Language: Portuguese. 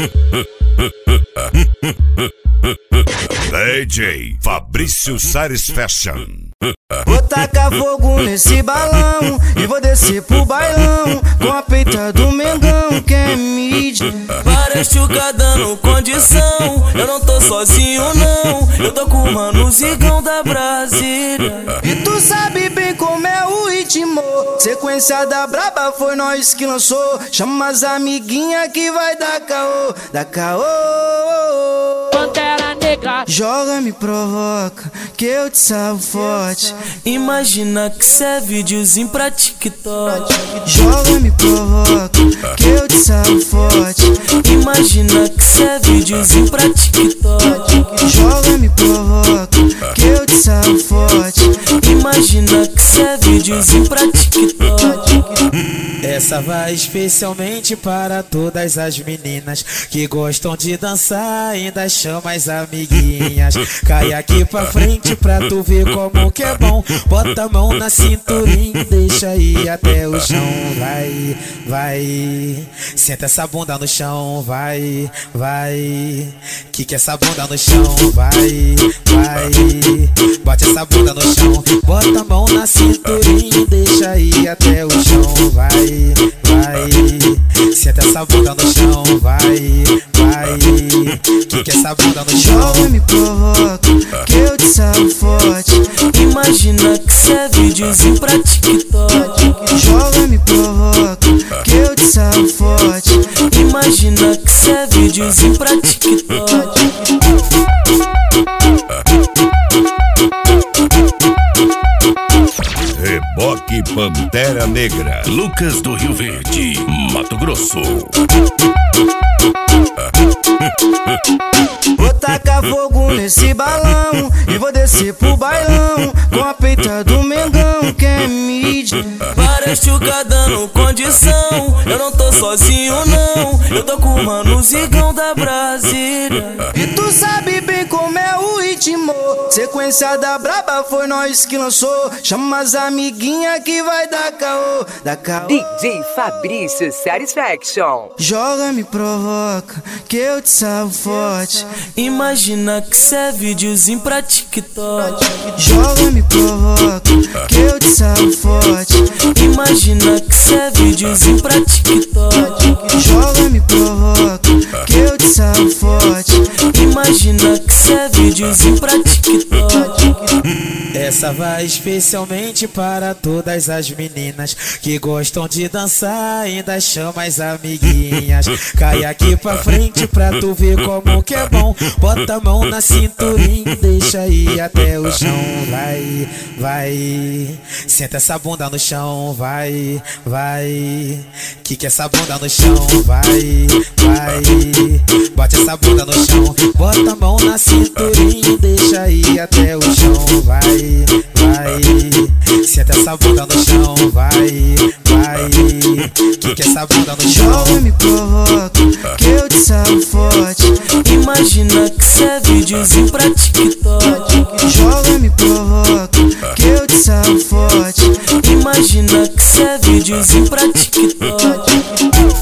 DJ Fabrício Sares Fashion. Vou tacar fogo nesse balão e vou descer pro bailão com a peita do Mengão, que é mídia. Várias chucas dando condição, eu não tô sozinho não, eu tô com o mano Zigão da Brasília. E tu sabe bem como é o ritmo, sequência da braba foi nós que lançou. Chama as amiguinhas que vai dar caô, dá caô. Pantera Negra joga, me provoca, que eu te salvo forte. Imagina que cê é videozinho pra TikTok. Joga, me provoca, que eu te salvo forte. Imagina que cê é videozinho pra TikTok. Joga, me provoca, que eu te salvo forte. Imagina que cê é videozinho pra TikTok. Essa vai especialmente para todas as meninas que gostam de dançar, ainda chama as amiguinhas. Cai aqui pra frente pra tu ver como que é bom. Bota a mão na cinturinha, deixa ir até o chão. Vai, vai, senta essa bunda no chão. Vai, vai, quica essa bunda no chão. Vai, vai, bate essa bunda no chão. Bota a mão na cinturinha, deixa ir até o chão. Vai, vai, senta essa bunda no chão. Vai, vai, quica essa bunda no chão. Joga, me provoca, que eu te salvo forte. Imagina que cê é videozinho pra TikTok. Joga, me provoca, que eu te salvo forte. Imagina que cê é videozinho pra TikTok. Reboque Pantera Negra, Lucas do Rio Verde, Mato Grosso. Vou tacar fogo nesse balão e vou descer pro bailão com a peita do Mengão, que é mídia. Várias chucas dando condição, eu não tô sozinho não, eu tô com o mano Zigão da Brasília. E tu sabe bem como é o ritmo, sequência da braba foi nós que lançou. Chama as amiguinhas que vai dar caô, dá caô. DJ Fabrício Satisfaction. Joga, me provoca, que eu te salvo forte. Imagina que cê é videozinho pra TikTok. Joga, me provoca, que eu te salvo forte. Imagina que cê é videozinho pra TikTok. Joga, me provoca, que eu te salvo forte. Imagina que cê é videozinho pra TikTok. Essa vai especialmente para todas as meninas que gostam de dançar, ainda chama as amiguinhas. Cai aqui pra frente pra tu ver como que é bom. Bota a mão na cinturinha, deixa ir até o chão. Vai, vai, senta essa bunda no chão. Vai, vai, quica essa bunda no chão. Vai, vai, bate essa bunda no chão. Bota a mão na cinturinha, deixa ir até o chão. Vai, vai, senta essa bunda no chão. Vai, vai, quica essa bunda no chão. Joga, me provoca, que eu te salvo forte. Imagina que cê é videozinho pra TikTok. Joga, me provoca, que eu te salvo forte. Imagina que cê é videozinho pra TikTok.